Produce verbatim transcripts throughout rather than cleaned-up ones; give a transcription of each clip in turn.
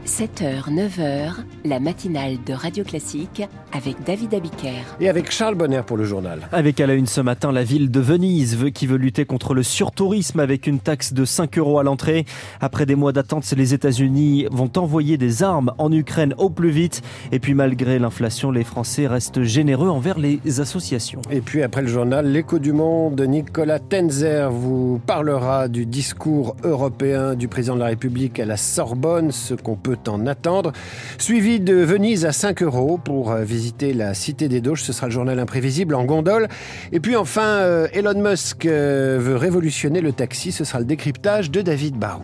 sept heures, neuf heures, la matinale de Radio Classique avec David Abiker. Et avec Charles Bonner pour le journal. Avec à la une ce matin, la ville de Venise veut, qui veut lutter contre le surtourisme avec une taxe de cinq euros à l'entrée. Après des mois d'attente, les États-Unis vont envoyer des armes en Ukraine au plus vite. Et puis malgré l'inflation, les Français restent généreux envers les associations. Et puis après le journal, l'écho du monde, Nicolas Tenzer vous parlera du discours européen du président de la République à la Sorbonne, ce qu'on peut en attendre. Suivi de Venise à cinq euros pour visiter la Cité des Doges, ce sera le journal imprévisible en gondole. Et puis enfin, Elon Musk veut révolutionner le taxi, ce sera le décryptage de David Barou.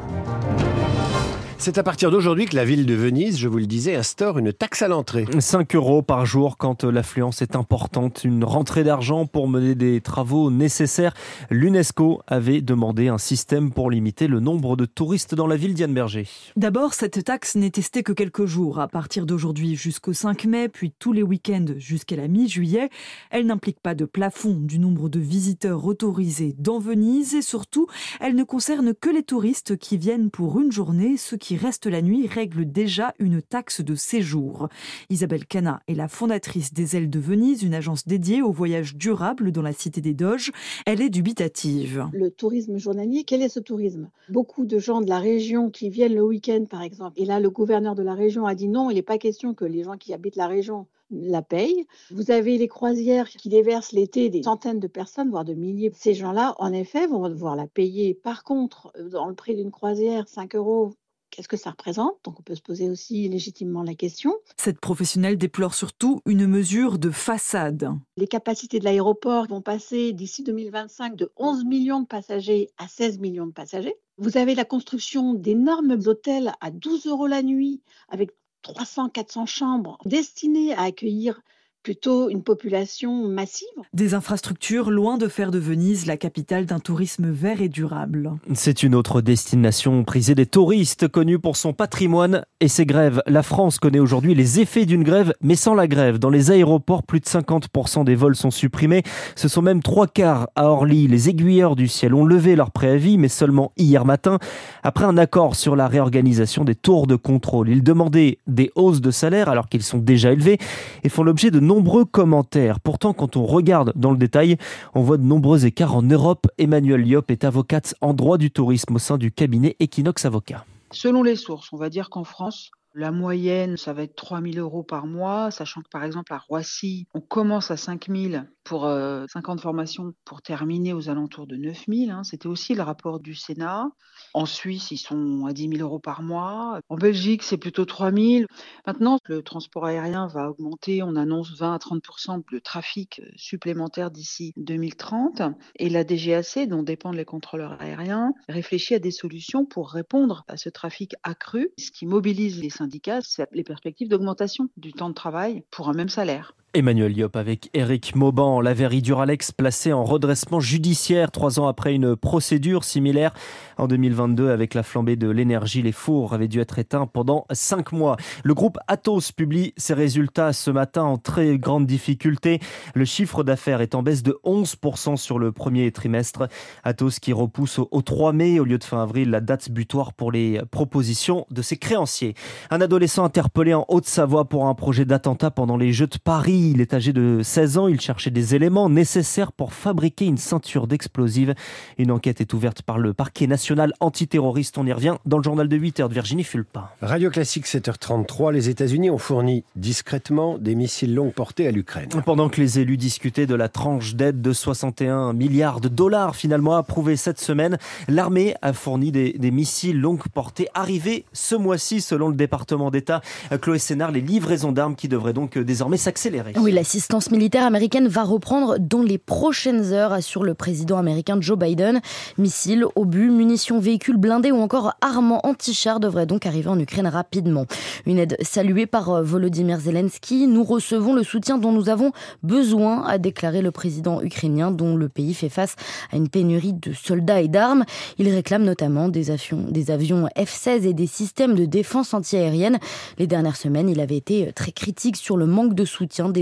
C'est à partir d'aujourd'hui que la ville de Venise, je vous le disais, instaure une taxe à l'entrée. cinq euros par jour quand l'affluence est importante. Une rentrée d'argent pour mener des travaux nécessaires. L'UNESCO avait demandé un système pour limiter le nombre de touristes dans la ville. Diane Berger. D'abord, cette taxe n'est testée que quelques jours. À partir d'aujourd'hui jusqu'au cinq mai, puis tous les week-ends jusqu'à la mi-juillet. Elle n'implique pas de plafond du nombre de visiteurs autorisés dans Venise. Et surtout, elle ne concerne que les touristes qui viennent pour une journée, ce qui reste la nuit règle déjà une taxe de séjour. Isabelle Cana est la fondatrice des Ailes de Venise, une agence dédiée au voyage durable dans la Cité des Doges. Elle est dubitative. Le tourisme journalier, quel est ce tourisme ? Beaucoup de gens de la région qui viennent le week-end par exemple. Et là, le gouverneur de la région a dit non, il n'est pas question que les gens qui habitent la région la payent. Vous avez les croisières qui déversent l'été des centaines de personnes, voire de milliers. Ces gens-là, en effet, vont devoir la payer. Par contre, dans le prix d'une croisière, cinq euros, qu'est-ce que ça représente ? Donc on peut se poser aussi légitimement la question. Cette professionnelle déplore surtout une mesure de façade. Les capacités de l'aéroport vont passer d'ici deux mille vingt-cinq de onze millions de passagers à seize millions de passagers. Vous avez la construction d'énormes hôtels à douze euros la nuit avec trois cents à quatre cents chambres destinées à accueillir plutôt une population massive. Des infrastructures loin de faire de Venise la capitale d'un tourisme vert et durable. C'est une autre destination prisée des touristes, connue pour son patrimoine et ses grèves. La France connaît aujourd'hui les effets d'une grève, mais sans la grève. Dans les aéroports, plus de cinquante pour cent des vols sont supprimés. Ce sont même trois quarts à Orly. Les aiguilleurs du ciel ont levé leur préavis, mais seulement hier matin, après un accord sur la réorganisation des tours de contrôle. Ils demandaient des hausses de salaire alors qu'ils sont déjà élevés et font l'objet de nombreux commentaires. Pourtant, quand on regarde dans le détail, on voit de nombreux écarts en Europe. Emmanuelle Liop est avocate en droit du tourisme au sein du cabinet Equinox Avocats. Selon les sources, on va dire qu'en France, la moyenne, ça va être trois mille euros par mois, sachant que par exemple à Roissy, on commence à cinq mille pour euh, cinquante formations pour terminer aux alentours de neuf mille. Hein. C'était aussi le rapport du Sénat. En Suisse, ils sont à dix mille euros par mois. En Belgique, c'est plutôt trois mille. Maintenant, le transport aérien va augmenter. On annonce vingt à trente pour cent de trafic supplémentaire d'ici deux mille trente. Et la D G A C, dont dépendent les contrôleurs aériens, réfléchit à des solutions pour répondre à ce trafic accru. Ce qui mobilise les syndicats, c'est les perspectives d'augmentation du temps de travail pour un même salaire. Emmanuelle Liop avec Éric Mauban. La verrie Duralex placée en redressement judiciaire trois ans après une procédure similaire. En deux mille vingt-deux, avec la flambée de l'énergie, les fours avaient dû être éteints pendant cinq mois. Le groupe Atos publie ses résultats ce matin en très grande difficulté. Le chiffre d'affaires est en baisse de onze pour cent sur le premier trimestre. Atos qui repousse au trois mai au lieu de fin avril la date butoir pour les propositions de ses créanciers. Un adolescent interpellé en Haute-Savoie pour un projet d'attentat pendant les Jeux de Paris. Il est âgé de seize ans, il cherchait des éléments nécessaires pour fabriquer une ceinture d'explosifs. Une enquête est ouverte par le parquet national antiterroriste. On y revient dans le journal de huit heures de Virginie Fulpin. Radio Classique sept heures trente-trois, les États-Unis ont fourni discrètement des missiles longue portée à l'Ukraine. Pendant que les élus discutaient de la tranche d'aide de soixante et un milliards de dollars finalement approuvée cette semaine, l'armée a fourni des, des missiles longue portée arrivés ce mois-ci selon le département d'État. Chloé Sénard, les livraisons d'armes qui devraient donc désormais s'accélérer. Oui, l'assistance militaire américaine va reprendre dans les prochaines heures, assure le président américain Joe Biden. Missiles, obus, munitions, véhicules blindés ou encore armes anti-chars devraient donc arriver en Ukraine rapidement. Une aide saluée par Volodymyr Zelensky. Nous recevons le soutien dont nous avons besoin, a déclaré le président ukrainien, dont le pays fait face à une pénurie de soldats et d'armes. Il réclame notamment des avions, des avions F seize et des systèmes de défense antiaérienne. Les dernières semaines, il avait été très critique sur le manque de soutien des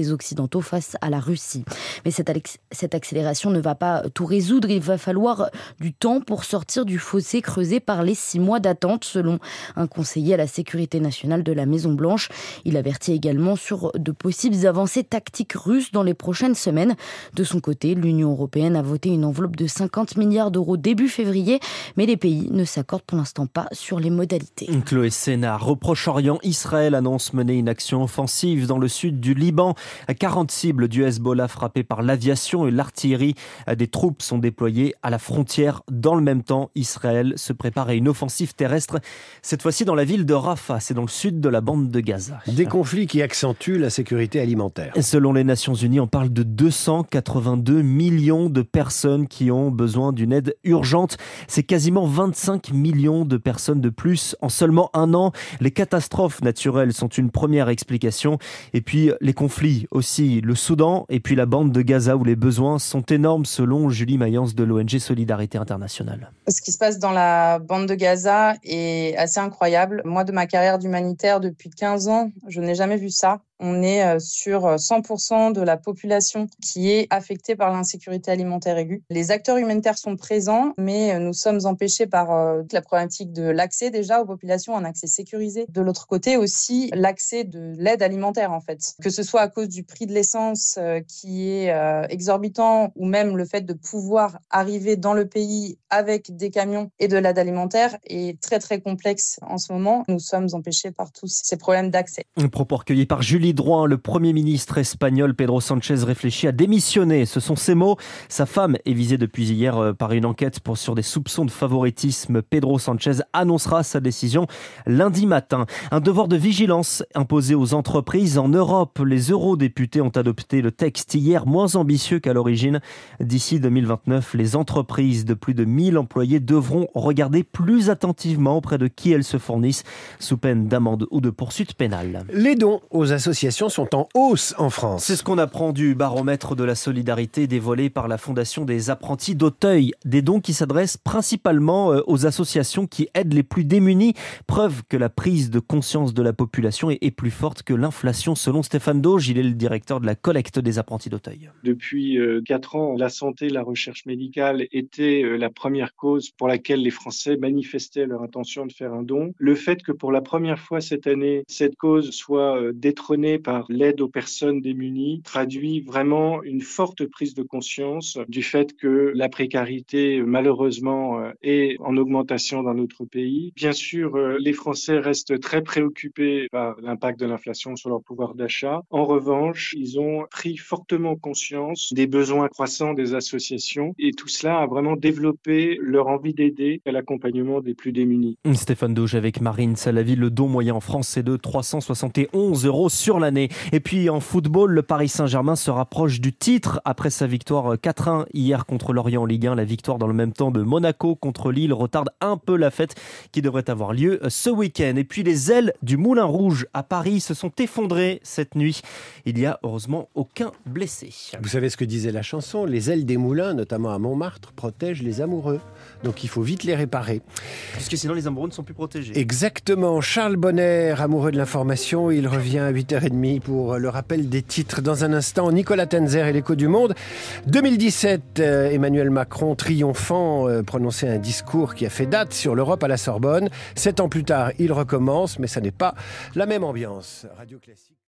des Occidentaux face à la Russie. Mais cette, cette accélération ne va pas tout résoudre. Il va falloir du temps pour sortir du fossé creusé par les six mois d'attente, selon un conseiller à la sécurité nationale de la Maison-Blanche. Il avertit également sur de possibles avancées tactiques russes dans les prochaines semaines. De son côté, l'Union européenne a voté une enveloppe de cinquante milliards d'euros début février, mais les pays ne s'accordent pour l'instant pas sur les modalités. Chloé Sénard, au Proche-Orient, Israël annonce mener une action offensive dans le sud du Liban. quarante cibles du Hezbollah frappées par l'aviation et l'artillerie. Des troupes sont déployées à la frontière. Dans le même temps, Israël se prépare à une offensive terrestre, cette fois-ci dans la ville de Rafah, c'est dans le sud de la bande de Gaza. Des conflits qui accentuent la sécurité alimentaire. Selon les Nations Unies, on parle de deux cent quatre-vingt-deux millions de personnes qui ont besoin d'une aide urgente. C'est quasiment vingt-cinq millions de personnes de plus en seulement un an. Les catastrophes naturelles sont une première explication. Et puis les conflits aussi, le Soudan et puis la bande de Gaza où les besoins sont énormes selon Julie Mayence de l'O N G Solidarité Internationale. Ce qui se passe dans la bande de Gaza est assez incroyable. Moi, de ma carrière d'humanitaire depuis quinze ans, je n'ai jamais vu ça. On est sur cent pour cent de la population qui est affectée par l'insécurité alimentaire aiguë. Les acteurs humanitaires sont présents, mais nous sommes empêchés par la problématique de l'accès déjà aux populations, un accès sécurisé. De l'autre côté aussi, l'accès de l'aide alimentaire en fait. Que ce soit à cause du prix de l'essence qui est exorbitant ou même le fait de pouvoir arriver dans le pays avec des camions et de l'aide alimentaire est très très complexe en ce moment. Nous sommes empêchés par tous ces problèmes d'accès. Un propos recueilli par Julie Drouin, le Premier ministre espagnol Pedro Sánchez réfléchit à démissionner. Ce sont ses mots. Sa femme est visée depuis hier par une enquête pour, sur des soupçons de favoritisme. Pedro Sánchez annoncera sa décision lundi matin. Un devoir de vigilance imposé aux entreprises en Europe. Les eurodéputés ont adopté le texte hier, moins ambitieux qu'à l'origine. D'ici deux mille vingt-neuf, les entreprises de plus de mille employés devront regarder plus attentivement auprès de qui elles se fournissent, sous peine d'amende ou de poursuite pénale. Les dons aux associations sont en hausse en France. C'est ce qu'on apprend du baromètre de la solidarité dévoilé par la Fondation des apprentis d'Auteuil. Des dons qui s'adressent principalement aux associations qui aident les plus démunis. Preuve que la prise de conscience de la population est plus forte que l'inflation, selon Stéphane Dauge. Il est le directeur de la collecte des apprentis d'Auteuil. Depuis quatre ans, la santé, la recherche médicale était la première cause pour laquelle les Français manifestaient leur intention de faire un don. Le fait que pour la première fois cette année, cette cause soit détrônée par l'aide aux personnes démunies traduit vraiment une forte prise de conscience du fait que la précarité, malheureusement, est en augmentation dans notre pays. Bien sûr, les Français restent très préoccupés par l'impact de l'inflation sur leur pouvoir d'achat. En revanche, ils ont pris fortement conscience des besoins croissants des associations et tout cela a vraiment développé leur envie d'aider à l'accompagnement des plus démunis. Stéphane Dauge avec Marine Salavi. Le don moyen en France, c'est de trois cent soixante et onze euros sur l'année. Et puis en football, le Paris Saint-Germain se rapproche du titre après sa victoire quatre un hier contre Lorient en Ligue un. La victoire dans le même temps de Monaco contre Lille retarde un peu la fête qui devrait avoir lieu ce week-end. Et puis les ailes du Moulin Rouge à Paris se sont effondrées cette nuit. Il n'y a heureusement aucun blessé. Vous savez ce que disait la chanson ? Les ailes des moulins, notamment à Montmartre, protègent les amoureux. Donc il faut vite les réparer. Puisque sinon les amoureux ne sont plus protégés. Exactement. Charles Bonner, amoureux de l'information, il revient à huit heures trente pour le rappel des titres. Dans un instant, Nicolas Tenzer et l'écho du monde. deux mille dix-sept, Emmanuel Macron, triomphant, prononçait un discours qui a fait date sur l'Europe à la Sorbonne. Sept ans plus tard, il recommence, mais ça n'est pas la même ambiance. Radio Classique.